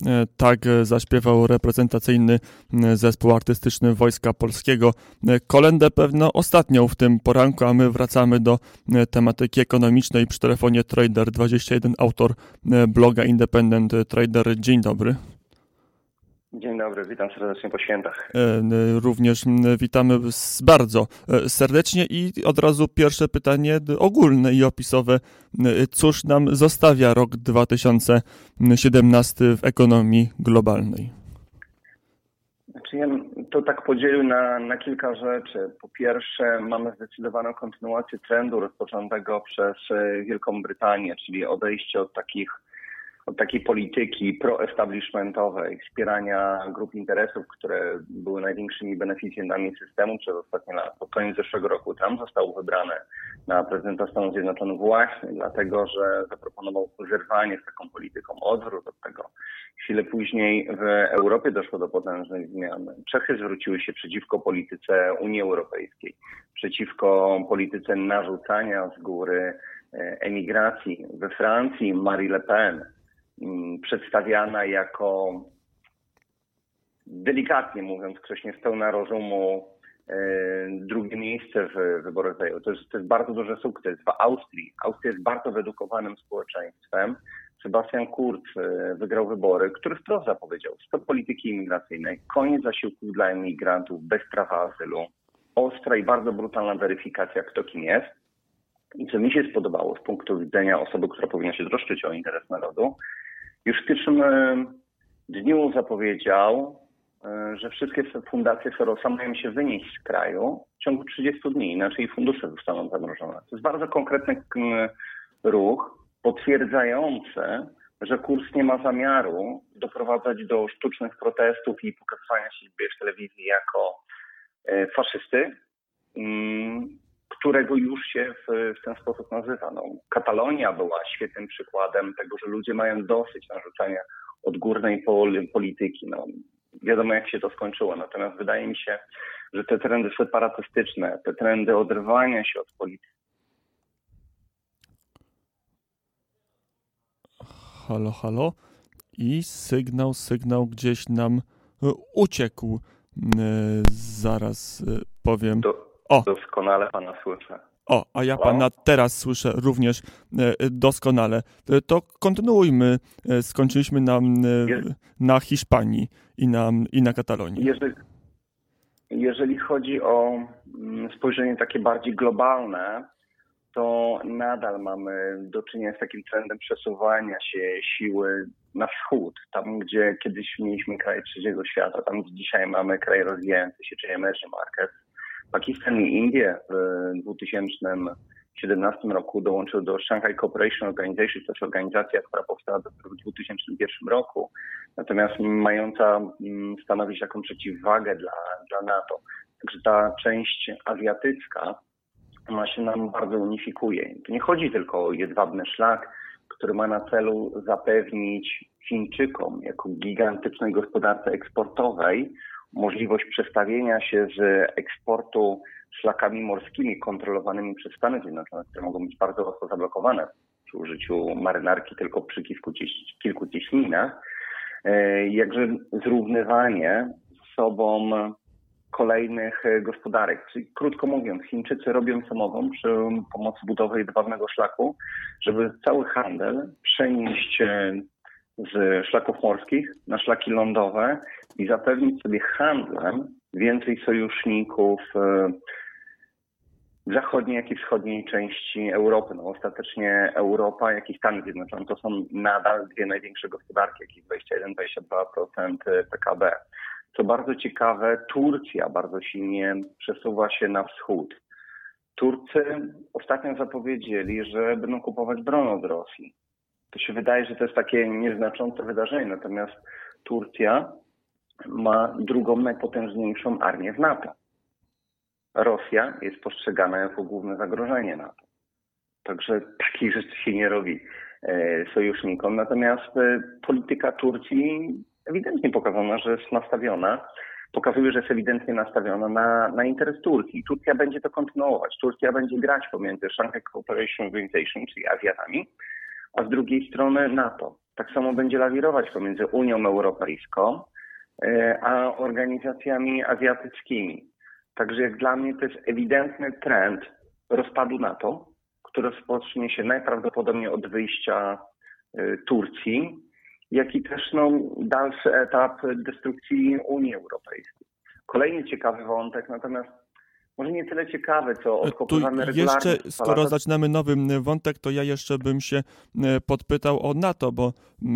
Tak zaśpiewał reprezentacyjny zespół artystyczny Wojska Polskiego. Kolędę pewno ostatnią w tym poranku, a my wracamy do tematyki ekonomicznej. Przy telefonie Trader21, autor bloga Independent Trader. Dzień dobry. Dzień dobry, witam serdecznie po świętach. Również witamy bardzo serdecznie i od razu pierwsze pytanie ogólne i opisowe. Cóż nam zostawia rok 2017 w ekonomii globalnej? Znaczy ja to tak podzielił na kilka rzeczy. Po pierwsze, mamy zdecydowaną kontynuację trendu rozpoczętego przez Wielką Brytanię, czyli odejście od takiej polityki pro-establishmentowej, wspierania grup interesów, które były największymi beneficjentami systemu przez ostatnie lata. Pod koniec zeszłego roku Trump został wybrany na prezydenta Stanów Zjednoczonych właśnie dlatego, że zaproponował zerwanie z taką polityką, odwrót od tego. Chwilę później w Europie doszło do potężnej zmiany. Czechy zwróciły się przeciwko polityce Unii Europejskiej, przeciwko polityce narzucania z góry emigracji. We Francji Marine Le Pen, przedstawiana jako, delikatnie mówiąc, ktoś niespełna rozumu, drugie miejsce w wyborach zajęło. To jest bardzo duży sukces. W Austrii. Austria jest bardzo wyedukowanym społeczeństwem. Sebastian Kurz wygrał wybory, który wprost zapowiedział stop polityki imigracyjnej, koniec zasiłków dla imigrantów bez prawa azylu, ostra i bardzo brutalna weryfikacja, kto kim jest. I co mi się spodobało z punktu widzenia osoby, która powinna się troszczyć o interes narodu, już w pierwszym dniu zapowiedział, że wszystkie fundacje Sorosa mają się wynieść z kraju w ciągu 30 dni, inaczej fundusze zostaną zamrożone. To jest bardzo konkretny ruch potwierdzający, że kurs nie ma zamiaru doprowadzać do sztucznych protestów i pokazywania siebie w telewizji jako faszysty, którego już się w ten sposób nazywa. Katalonia była świetnym przykładem tego, że ludzie mają dosyć narzucania odgórnej polityki. Wiadomo, jak się to skończyło. Natomiast wydaje mi się, że te trendy separatystyczne, te trendy oderwania się od polityki. Halo, halo. I sygnał gdzieś nam uciekł. Zaraz powiem. Doskonale pana słyszę. A ja pana teraz słyszę również doskonale. To kontynuujmy. Skończyliśmy na Hiszpanii i na Katalonii. Jeżeli chodzi o spojrzenie takie bardziej globalne, to nadal mamy do czynienia z takim trendem przesuwania się siły na wschód, tam gdzie kiedyś mieliśmy kraje trzeciego świata, tam gdzie dzisiaj mamy kraje rozwijające się, czyli emerging markets. Pakistan i Indie w 2017 roku dołączyły do Shanghai Cooperation Organization, to jest organizacja, która powstała dopiero w 2001 roku, natomiast mająca stanowić taką przeciwwagę dla NATO. Także ta część azjatycka, ona się nam bardzo unifikuje. Tu nie chodzi tylko o jedwabny szlak, który ma na celu zapewnić Chińczykom jako gigantycznej gospodarce eksportowej możliwość przestawienia się z eksportu szlakami morskimi kontrolowanymi przez Stany Zjednoczone, które mogą być bardzo łatwo zablokowane przy użyciu marynarki tylko przy kilku cieśninach, jakże zrównywanie z sobą kolejnych gospodarek. Czyli krótko mówiąc, Chińczycy robią co mogą przy pomocy budowy jedwabnego szlaku, żeby cały handel przenieść z szlaków morskich na szlaki lądowe i zapewnić sobie handlem więcej sojuszników w zachodniej, jak i wschodniej części Europy. Ostatecznie Europa, jak i Stany Zjednoczone to są nadal dwie największe gospodarki, jakieś 21-22% PKB. Co bardzo ciekawe, Turcja bardzo silnie przesuwa się na wschód. Turcy ostatnio zapowiedzieli, że będą kupować broń od Rosji. To się wydaje, że to jest takie nieznaczące wydarzenie, natomiast Turcja ma drugą najpotężniejszą armię w NATO. Rosja jest postrzegana jako główne zagrożenie NATO. Także takich rzeczy się nie robi sojusznikom. Natomiast polityka Turcji ewidentnie pokazuje, że jest ewidentnie nastawiona na interes Turcji. Turcja będzie to kontynuować. Turcja będzie grać pomiędzy Shanghai Cooperation Organization, czyli Azjatami, a z drugiej strony NATO. tak samo będzie lawirować pomiędzy Unią Europejską a organizacjami azjatyckimi. Także jak dla mnie to jest ewidentny trend rozpadu NATO, który rozpocznie się najprawdopodobniej od wyjścia Turcji, jak i też dalszy etap destrukcji Unii Europejskiej. Kolejny ciekawy wątek, natomiast może nie tyle ciekawy, co odkopywany regularnie. Jeszcze, skoro zaczynamy nowy wątek, to ja jeszcze bym się podpytał o NATO, bo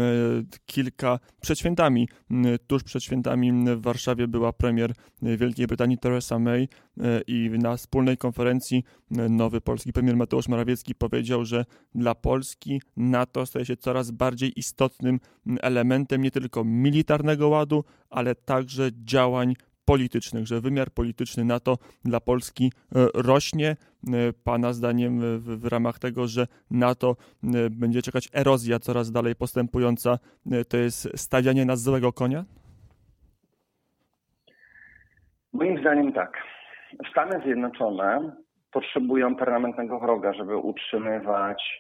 tuż przed świętami w Warszawie była premier Wielkiej Brytanii Theresa May i na wspólnej konferencji nowy polski premier Mateusz Morawiecki powiedział, że dla Polski NATO staje się coraz bardziej istotnym elementem nie tylko militarnego ładu, ale także działań politycznych, że wymiar polityczny NATO dla Polski rośnie. Pana zdaniem w ramach tego, że NATO będzie czekać erozja coraz dalej postępująca, to jest stawianie na złego konia? Moim zdaniem tak. Stany Zjednoczone potrzebują permanentnego wroga, żeby utrzymywać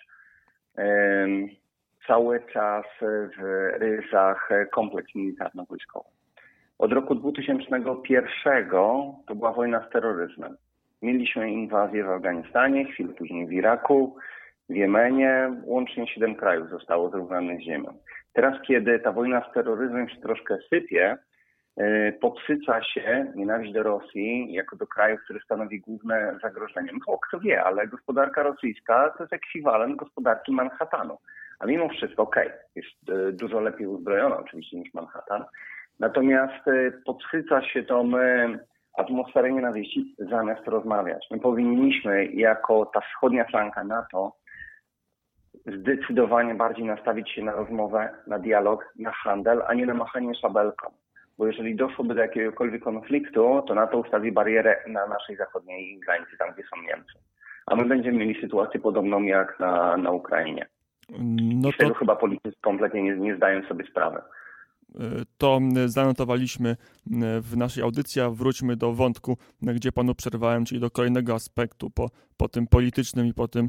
cały czas w ryzach kompleks militarno-wojskowy. Od roku 2001 to była wojna z terroryzmem. Mieliśmy inwazję w Afganistanie, chwilę później w Iraku, w Jemenie. Łącznie 7 krajów zostało zrównanych z ziemią. Teraz, kiedy ta wojna z terroryzmem się troszkę sypie, podsyca się nienawiść do Rosji jako do kraju, który stanowi główne zagrożenie. Mało kto wie, ale gospodarka rosyjska to jest ekwiwalent gospodarki Manhattanu. A mimo wszystko, jest dużo lepiej uzbrojona oczywiście niż Manhattan. Natomiast podsyca się tą atmosferę nienawiści zamiast rozmawiać. My powinniśmy jako ta wschodnia flanka NATO zdecydowanie bardziej nastawić się na rozmowę, na dialog, na handel, a nie na machanie szabelką. Bo jeżeli doszłoby do jakiegokolwiek konfliktu, to NATO ustawi barierę na naszej zachodniej granicy, tam gdzie są Niemcy. A my będziemy mieli sytuację podobną jak na Ukrainie. I z tego chyba politycy kompletnie nie zdają sobie sprawy. To zanotowaliśmy w naszej audycji, a wróćmy do wątku, gdzie panu przerwałem, czyli do kolejnego aspektu po tym politycznym i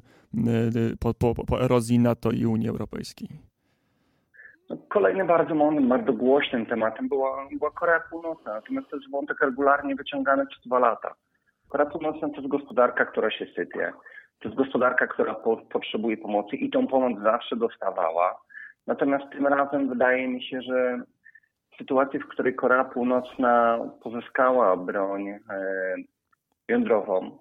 po erozji NATO i Unii Europejskiej. Kolejnym bardzo głośnym tematem była Korea Północna, natomiast to jest wątek regularnie wyciągany przez 2 lata. Korea Północna to jest gospodarka, która się sypie. To jest gospodarka, która potrzebuje pomocy i tą pomoc zawsze dostawała. Natomiast tym razem wydaje mi się, że w sytuacji, w której Korea Północna pozyskała broń jądrową,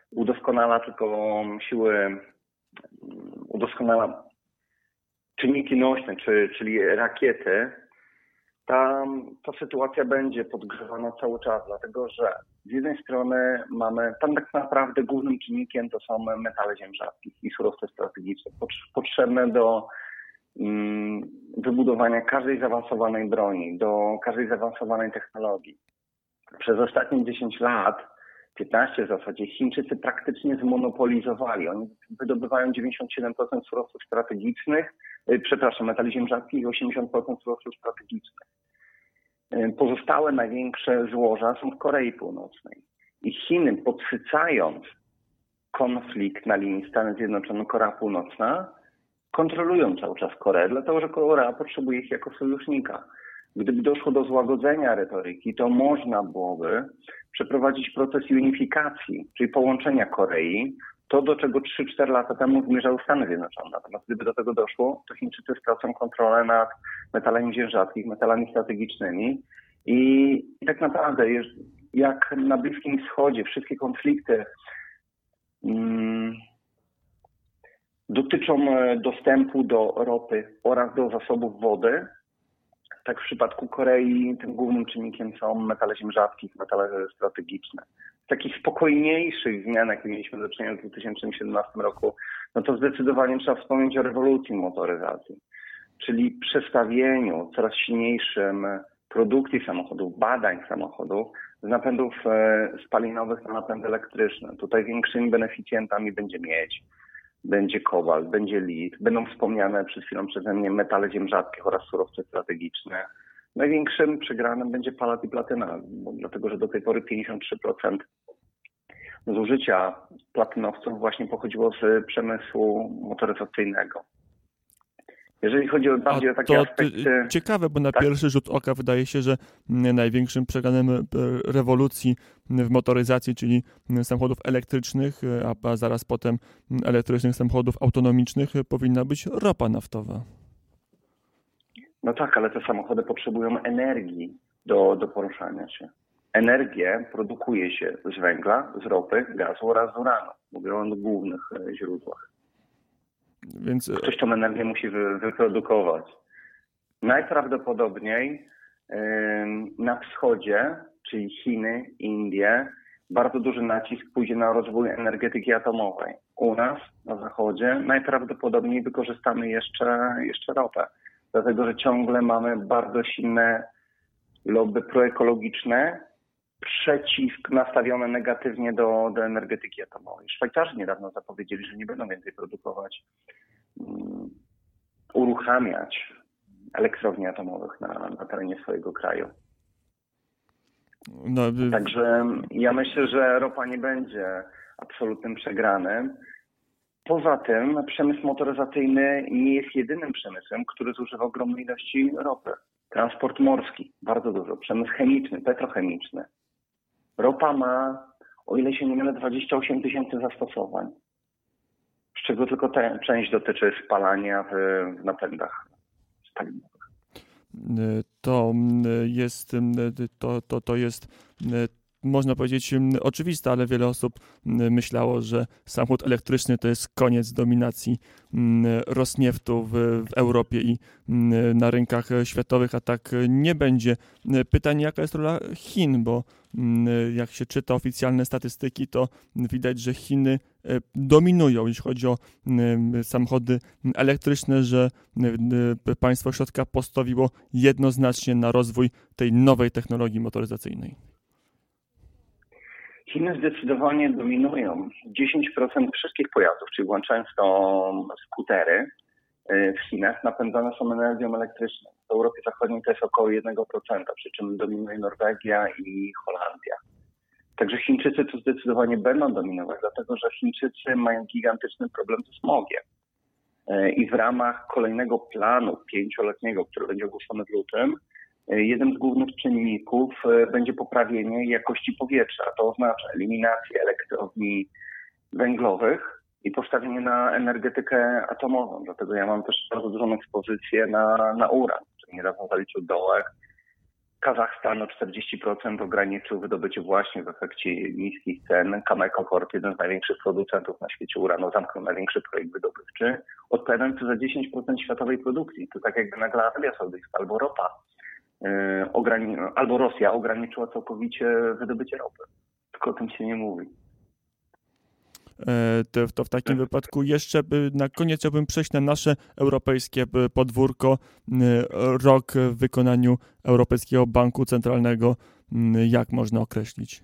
udoskonala czynniki nośne, czyli rakiety, ta sytuacja będzie podgrzewana cały czas, dlatego że z jednej strony tam tak naprawdę głównym czynnikiem to są metale ziem rzadkich i surowce strategiczne, potrzebne do wybudowania każdej zaawansowanej broni, do każdej zaawansowanej technologii. Przez ostatnie 10 lat, 15 w zasadzie, Chińczycy praktycznie zmonopolizowali. Oni wydobywają 97% surowców strategicznych, metali ziem rzadkich i 80% surowców strategicznych. Pozostałe największe złoża są w Korei Północnej. I Chiny, podsycając konflikt na linii Stany Zjednoczone-Korea Północna, kontrolują cały czas Koreę, dlatego że Korea potrzebuje ich jako sojusznika. Gdyby doszło do złagodzenia retoryki, to można byłoby przeprowadzić proces unifikacji, czyli połączenia Korei, to do czego 3-4 lata temu zmierzały Stany Zjednoczone. Natomiast gdyby do tego doszło, to Chińczycy stracą kontrolę nad metalami ziem rzadkich, metalami strategicznymi i tak naprawdę jak na Bliskim Wschodzie wszystkie konflikty dotyczą dostępu do ropy oraz do zasobów wody, tak w przypadku Korei tym głównym czynnikiem są metale ziem rzadkich, metale strategiczne. W takich spokojniejszych zmianach, jakie mieliśmy do czynienia w 2017 roku, no to zdecydowanie trzeba wspomnieć o rewolucji motoryzacji, czyli przestawieniu coraz silniejszym produkcji samochodów, badań samochodów z napędów spalinowych na napędy elektryczne. Tutaj większymi beneficjentami będzie miedź, będzie kobalt, będzie lit, będą wspomniane przed chwilą przeze mnie metale ziem rzadkich oraz surowce strategiczne. Największym przegranym będzie palat i platyna, dlatego że do tej pory 53% zużycia platynowców właśnie pochodziło z przemysłu motoryzacyjnego. Jeżeli chodzi bardziej o takie aspekty... Ciekawe, bo na pierwszy rzut oka wydaje się, że największym przegranym rewolucji w motoryzacji, czyli samochodów elektrycznych, a zaraz potem elektrycznych samochodów autonomicznych, powinna być ropa naftowa. No tak, ale te samochody potrzebują energii do poruszania się. Energię produkuje się z węgla, z ropy, gazu oraz z uranu. Mówię o głównych źródłach. Więc ktoś tą energię musi wyprodukować. Najprawdopodobniej na wschodzie, czyli Chiny, Indie, bardzo duży nacisk pójdzie na rozwój energetyki atomowej. U nas, na zachodzie, najprawdopodobniej wykorzystamy jeszcze ropę. Dlatego, że ciągle mamy bardzo silne lobby proekologiczne, nastawione negatywnie do energetyki atomowej. Szwajcarzy niedawno zapowiedzieli, że nie będą więcej produkować, uruchamiać elektrowni atomowych na terenie swojego kraju. Także ja myślę, że ropa nie będzie absolutnym przegranym. Poza tym przemysł motoryzacyjny nie jest jedynym przemysłem, który zużywa ogromnej ilości ropy. Transport morski, bardzo dużo. Przemysł chemiczny, petrochemiczny. Ropa ma, o ile się nie mylę, 28 000 zastosowań. Z czego tylko część dotyczy spalania w napędach spalinowych. To jest można powiedzieć oczywiste, ale wiele osób myślało, że samochód elektryczny to jest koniec dominacji Rosnieftu w Europie i na rynkach światowych, a tak nie będzie. Pytanie, jaka jest rola Chin, bo jak się czyta oficjalne statystyki, to widać, że Chiny dominują, jeśli chodzi o samochody elektryczne, że państwo środka postawiło jednoznacznie na rozwój tej nowej technologii motoryzacyjnej. Chiny zdecydowanie dominują. 10% wszystkich pojazdów, czyli włączając to skutery w Chinach, napędzane są energią elektryczną. W Europie Zachodniej to jest około 1%, przy czym dominuje Norwegia i Holandia. Także Chińczycy tu zdecydowanie będą dominować, dlatego że Chińczycy mają gigantyczny problem ze smogiem. I w ramach kolejnego planu 5-letniego, który będzie ogłoszony w lutym, jednym z głównych czynników będzie poprawienie jakości powietrza. To oznacza eliminację elektrowni węglowych i postawienie na energetykę atomową. Dlatego ja mam też bardzo dużą ekspozycję na uran, który niedawno zaliczył dołek. Kazachstan o 40% ograniczył wydobycie właśnie w efekcie niskich cen. Cameco Corp, jeden z największych producentów na świecie uranu, zamknął największy projekt wydobywczy, odpowiadający za 10% światowej produkcji. To tak jakby nagle Arabia Saudyjska albo ropa, albo Rosja ograniczyła całkowicie wydobycie ropy. Tylko o tym się nie mówi. To w takim wypadku jeszcze na koniec chciałbym przejść na nasze europejskie podwórko. Rok w wykonaniu Europejskiego Banku Centralnego. Jak można określić?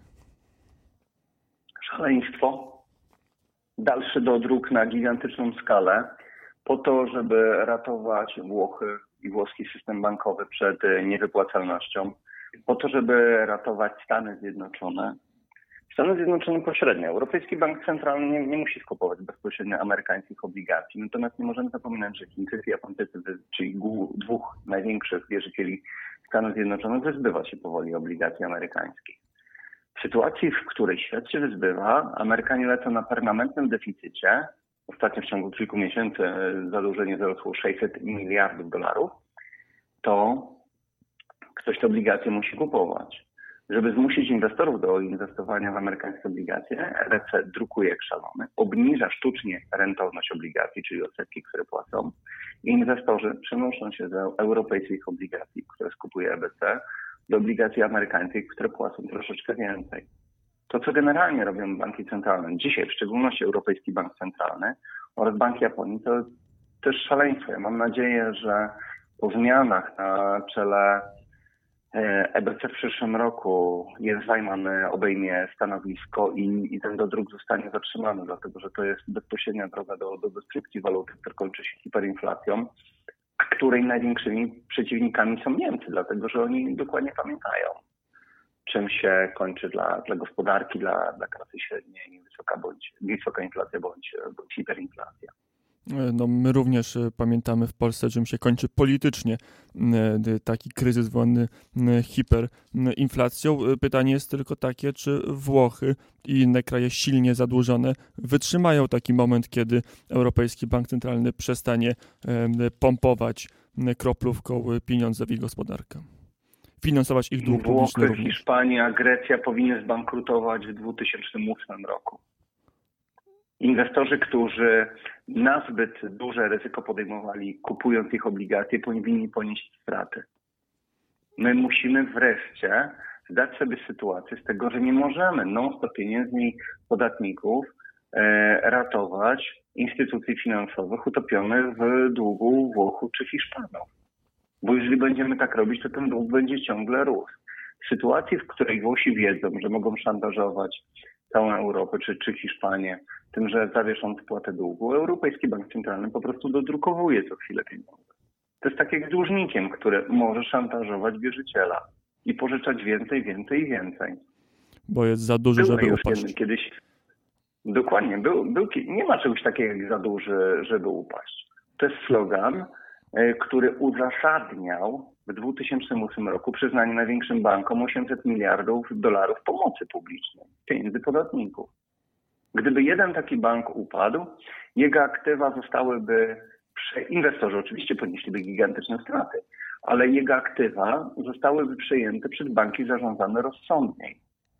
Szaleństwo. Dalszy dodruk na gigantyczną skalę po to, żeby ratować Włochy i włoski system bankowy przed niewypłacalnością, po to, żeby ratować Stany Zjednoczone. Stany Zjednoczone pośrednio. Europejski Bank Centralny nie musi skupować bezpośrednio amerykańskich obligacji. Natomiast nie możemy zapominać, że Chińczycy i Japończycy, czyli dwóch największych wierzycieli Stanów Zjednoczonych, wyzbywa się powoli obligacji amerykańskich. W sytuacji, w której świat się wyzbywa, Amerykanie lecą na permanentnym deficycie. Ostatnio w ciągu kilku miesięcy zadłużenie wzrosło 600 miliardów dolarów. To ktoś te obligacje musi kupować. Żeby zmusić inwestorów do inwestowania w amerykańskie obligacje, EBC drukuje jak szalony, obniża sztucznie rentowność obligacji, czyli odsetki, które płacą, i inwestorzy przenoszą się z europejskich obligacji, które skupuje EBC, do obligacji amerykańskich, które płacą troszeczkę więcej. To, co generalnie robią banki centralne, dzisiaj w szczególności Europejski Bank Centralny oraz Bank Japonii, to też szaleństwo. Ja mam nadzieję, że po zmianach na czele EBC w przyszłym roku Jens Weimann obejmie stanowisko i ten dodruk zostanie zatrzymany, dlatego że to jest bezpośrednia droga do destrukcji waluty, która kończy się hiperinflacją, a której największymi przeciwnikami są Niemcy, dlatego że oni dokładnie pamiętają, czym się kończy dla gospodarki, dla klasy średniej wysoka inflacja bądź hiperinflacja. No, my również pamiętamy w Polsce, czym się kończy politycznie taki kryzys wywołany hiperinflacją. Pytanie jest tylko takie, czy Włochy i inne kraje silnie zadłużone wytrzymają taki moment, kiedy Europejski Bank Centralny przestanie pompować kroplówką pieniądze w ich gospodarkę. Finansować ich dług publiczny Włochy, również. Hiszpania, Grecja powinny zbankrutować w 2008 roku. Inwestorzy, którzy nazbyt duże ryzyko podejmowali, kupując ich obligacje, powinni ponieść straty. My musimy wreszcie zdać sobie sytuację z tego, że nie możemy non-stop pieniędzmi podatników ratować instytucji finansowych utopionych w długu Włochów czy Hiszpanów. Bo jeżeli będziemy tak robić, to ten dług będzie ciągle rósł. W sytuacji, w której Włosi wiedzą, że mogą szantażować całą Europę czy Hiszpanię tym, że zawieszą spłatę długu, Europejski Bank Centralny po prostu dodrukowuje co chwilę pieniądze. To jest tak jak z dłużnikiem, który może szantażować wierzyciela i pożyczać więcej. Bo jest za duży, żeby upaść. Kiedyś, dokładnie, nie ma czegoś takiego jak za duży, żeby upaść. To jest slogan, który uzasadniał w 2008 roku przyznanie największym bankom $800 miliardów pomocy publicznej, pieniędzy podatników. Gdyby jeden taki bank upadł, jego aktywa zostałyby, inwestorzy oczywiście ponieśliby gigantyczne straty, ale jego aktywa zostałyby przejęte przez banki zarządzane rozsądniej.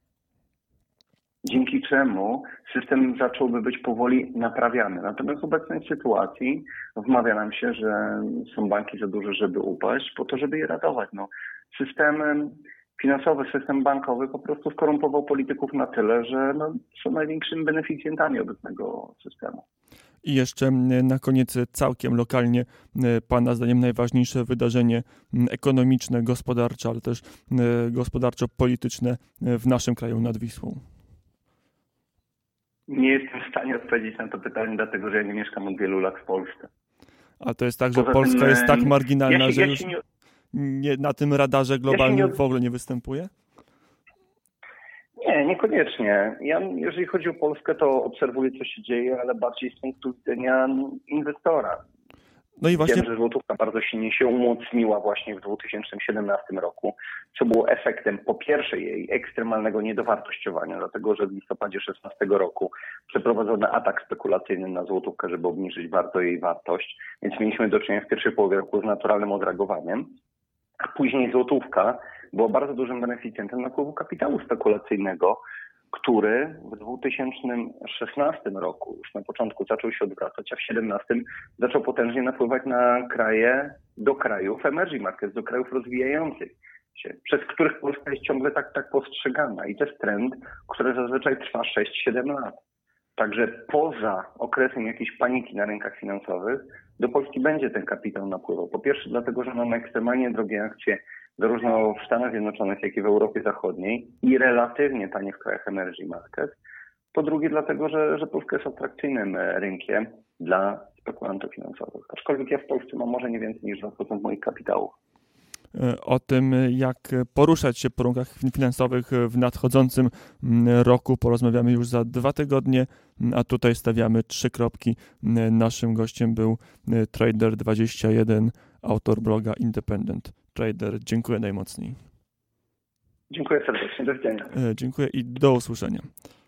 Dzięki czemu system zacząłby być powoli naprawiany. Natomiast w obecnej sytuacji wmawia nam się, że są banki za duże, żeby upaść, po to, żeby je ratować. System finansowy, system bankowy po prostu skorumpował polityków na tyle, że są największymi beneficjentami obecnego systemu. I jeszcze na koniec całkiem lokalnie, Pana zdaniem najważniejsze wydarzenie ekonomiczne, gospodarcze, ale też gospodarczo-polityczne w naszym kraju nad Wisłą. Nie jestem w stanie odpowiedzieć na to pytanie, dlatego że ja nie mieszkam od wielu lat w Polsce. A to jest tak, że Polska jest tak marginalna, że już nie, na tym radarze globalnym w ogóle nie występuje? Nie, niekoniecznie. Jeżeli chodzi o Polskę, to obserwuję, co się dzieje, ale bardziej z punktu widzenia inwestora. No i właśnie... Wiem, że złotówka bardzo silnie się umocniła właśnie w 2017 roku, co było efektem po pierwsze jej ekstremalnego niedowartościowania, dlatego że w listopadzie 2016 roku przeprowadzono atak spekulacyjny na złotówkę, żeby obniżyć bardzo jej wartość, więc mieliśmy do czynienia w pierwszej połowie roku z naturalnym odreagowaniem, a później złotówka była bardzo dużym beneficjentem napływu kapitału spekulacyjnego, który w 2016 roku już na początku zaczął się odwracać, a w 2017 zaczął potężnie napływać na do krajów emerging markets, do krajów rozwijających się, przez których Polska jest ciągle tak postrzegana. I to jest trend, który zazwyczaj trwa 6-7 lat. Także poza okresem jakiejś paniki na rynkach finansowych do Polski będzie ten kapitał napływał. Po pierwsze dlatego, że mamy ekstremalnie drogie akcje zarówno w Stanach Zjednoczonych, jak i w Europie Zachodniej i relatywnie tanie w krajach emerging market. Po drugie dlatego, że Polska jest atrakcyjnym rynkiem dla spekulantów finansowych. Aczkolwiek ja w Polsce mam może nie więcej niż 2% moich kapitałów. O tym, jak poruszać się po rynkach finansowych w nadchodzącym roku, porozmawiamy już za 2 tygodnie, a tutaj stawiamy 3 kropki. Naszym gościem był Trader21, autor bloga Independent Trader. Dziękuję najmocniej. Dziękuję serdecznie. Do widzenia. Dziękuję i do usłyszenia.